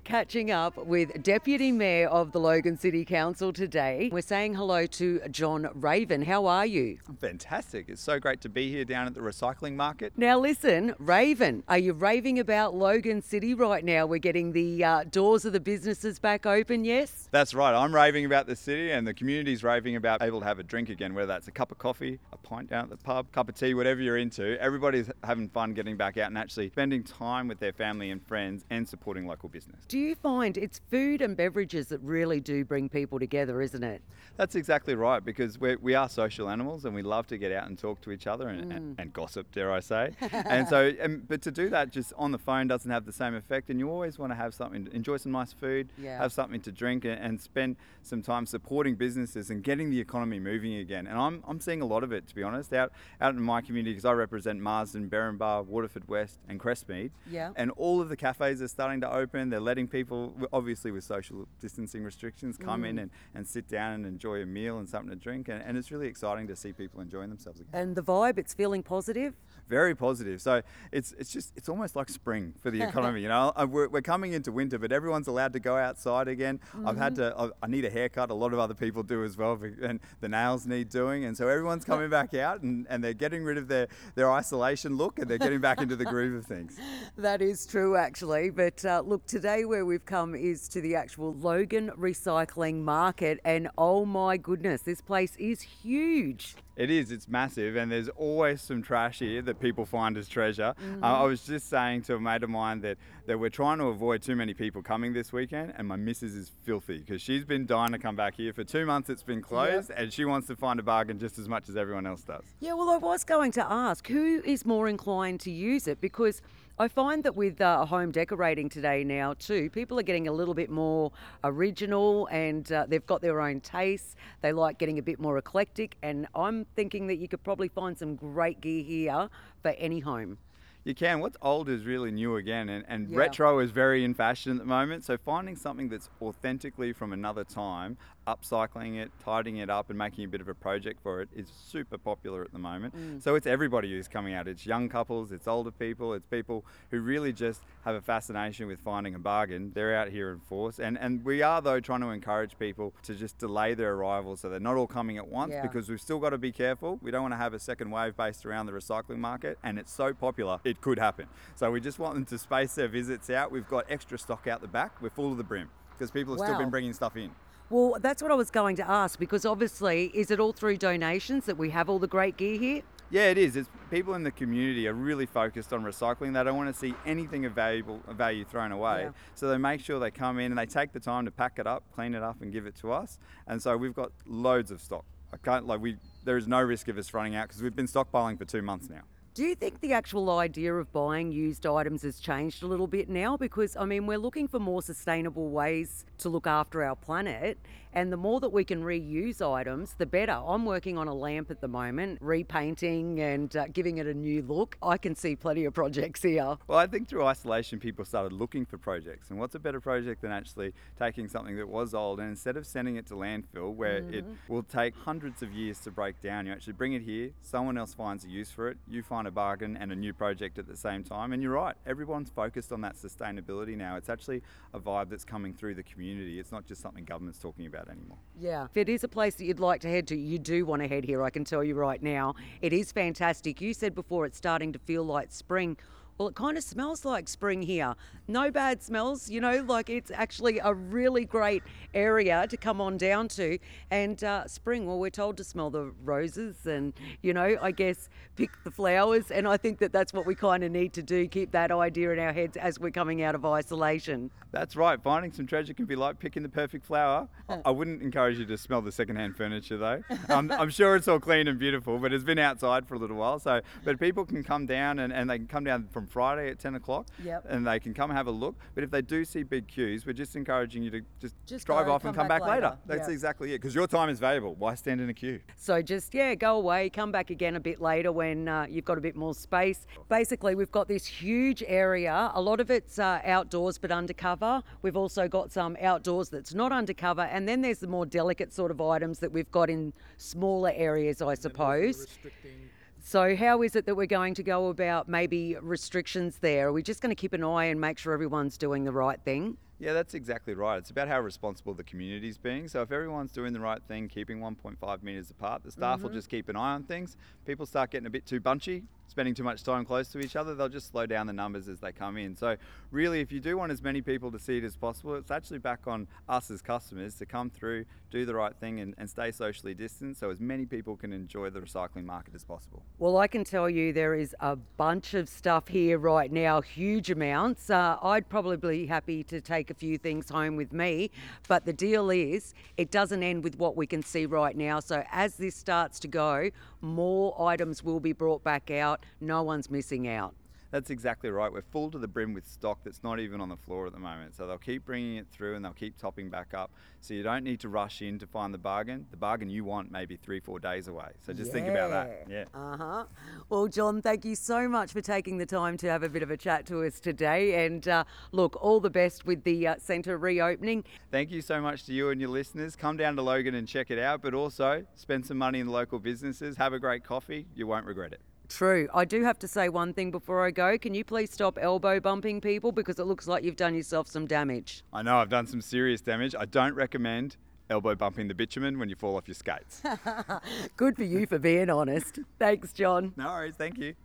catching up with Deputy Mayor of the Logan City Council today. We're saying hello to John Raven. How are you? Fantastic. It's so great to be here down at the recycling market. Now listen, Raven, are you raving about Logan City right now? We're getting the doors of the businesses back open, yes? That's right. I'm raving about the city and the community's raving about able to have a drink again, whether that's a cup of coffee, a pint down at the pub, cup of tea, whatever you're into. Everybody's having fun getting back out and actually spending time with their family and friends and supporting local business. Do you find it's food and beverages that really do bring people together, isn't it? That's exactly right, because we are social animals and we love to get out and talk to each other and gossip, dare I say. But to do that just on the phone doesn't have the same effect, and you always want to have something, enjoy some nice food, have something to drink and spend some time supporting businesses and getting the economy moving again. And I'm seeing a lot of it, to be honest, out in my community, because I represent Marsden, Berrinbar, Waterford West and Crestmead. Yeah. And all of the cafes are starting to open. They're letting people, obviously with social distancing restrictions, come in and sit down and enjoy a meal and something to drink. And it's really exciting to see people enjoying themselves again. And the vibe, it's feeling positive? Very positive. So it's almost like spring for the economy. You know, we're coming into winter, but everyone's allowed to go outside again. I need a haircut. A lot of other people do as well, and the nails need doing. And so everyone's coming back out and they're getting rid of their isolation look and they're getting back into the groove of things. That is true, actually. But look, today where we've come is to the actual Logan Recycling Market. And oh my goodness, this place is huge. It is, it's massive, and there's always some trash here that people find as treasure. I was just saying to a mate of mine that we're trying to avoid too many people coming this weekend, and my missus is filthy because she's been dying to come back here. For 2 months it's been closed, and she wants to find a bargain just as much as everyone else does. Yeah, well, I was going to ask, who is more inclined to use it? Because I find that with home decorating today now too, people are getting a little bit more original and they've got their own tastes. They like getting a bit more eclectic, and I'm thinking that you could probably find some great gear here for any home. You can. What's old is really new again, and retro is very in fashion at the moment. So finding something that's authentically from another time, upcycling it, tidying it up and making a bit of a project for it is super popular at the moment. So it's everybody who's coming out. It's young couples, it's older people, it's people who really just have a fascination with finding a bargain. They're out here in force. And we are, though, trying to encourage people to just delay their arrival so they're not all coming at once, because we've still got to be careful. We don't want to have a second wave based around the recycling market, and it's so popular it could happen. So we just want them to space their visits out. We've got extra stock out the back. We're full to the brim because people have still been bringing stuff in. Well, that's what I was going to ask, because obviously, is it all through donations that we have all the great gear here? Yeah, it is. It's people in the community are really focused on recycling. They don't want to see anything of value thrown away. So they make sure they come in and they take the time to pack it up, clean it up and give it to us. And so we've got loads of stock. There is no risk of us running out because we've been stockpiling for 2 months now. Do you think the actual idea of buying used items has changed a little bit now? Because, I mean, we're looking for more sustainable ways to look after our planet, and the more that we can reuse items, the better. I'm working on a lamp at the moment, repainting and giving it a new look. I can see plenty of projects here. Well, I think through isolation, people started looking for projects. And what's a better project than actually taking something that was old and instead of sending it to landfill, where it will take hundreds of years to break down, you actually bring it here, someone else finds a use for it, you find a bargain and a new project at the same time. And you're right, everyone's focused on that sustainability now. It's actually a vibe that's coming through the community. It's not just something government's talking about anymore. Yeah. If it is a place that you'd like to head to, you do want to head here, I can tell you right now. It is fantastic. You said before it's starting to feel like spring. Well, it kind of smells like spring here. No bad smells, like it's actually a really great area to come on down to. And spring, well, we're told to smell the roses and, I guess pick the flowers. And I think that that's what we kind of need to do, keep that idea in our heads as we're coming out of isolation. That's right. Finding some treasure can be like picking the perfect flower. I wouldn't encourage you to smell the secondhand furniture, though. I'm sure it's all clean and beautiful, but it's been outside for a little while. But people can come down and they can come down from Friday at 10 o'clock and they can come have a look. But if they do see big queues, we're just encouraging you to just drive off and come back later. That's exactly it, because your time is valuable. Why stand in a queue? So just, go away, come back again a bit later when you've got a bit more space. Basically, we've got this huge area. A lot of it's outdoors but undercover. We've also got some outdoors that's not undercover. And then there's the more delicate sort of items that we've got in smaller areas, I suppose. So how is it that we're going to go about maybe restrictions there? Are we just going to keep an eye and make sure everyone's doing the right thing? Yeah, that's exactly right. It's about how responsible the community's being. So if everyone's doing the right thing, keeping 1.5 metres apart, the staff will just keep an eye on things. People start getting a bit too bunchy, spending too much time close to each other, they'll just slow down the numbers as they come in. So really, if you do want as many people to see it as possible, it's actually back on us as customers to come through, do the right thing and stay socially distanced so as many people can enjoy the recycling market as possible. Well, I can tell you there is a bunch of stuff here right now, huge amounts. I'd probably be happy to take a few things home with me, but the deal is it doesn't end with what we can see right now. So as this starts to go, more items will be brought back out. No one's missing out. That's exactly right. We're full to the brim with stock that's not even on the floor at the moment. So they'll keep bringing it through and they'll keep topping back up. So you don't need to rush in to find the bargain. The bargain you want may be 3-4 days away. So just think about that. Yeah. Well, John, thank you so much for taking the time to have a bit of a chat to us today. And look, all the best with the centre reopening. Thank you so much to you and your listeners. Come down to Logan and check it out, but also spend some money in the local businesses. Have a great coffee. You won't regret it. True. I do have to say one thing before I go. Can you please stop elbow bumping people, because it looks like you've done yourself some damage? I know I've done some serious damage. I don't recommend elbow bumping the bitumen when you fall off your skates. Good for you for being honest. Thanks, John. No worries. Thank you.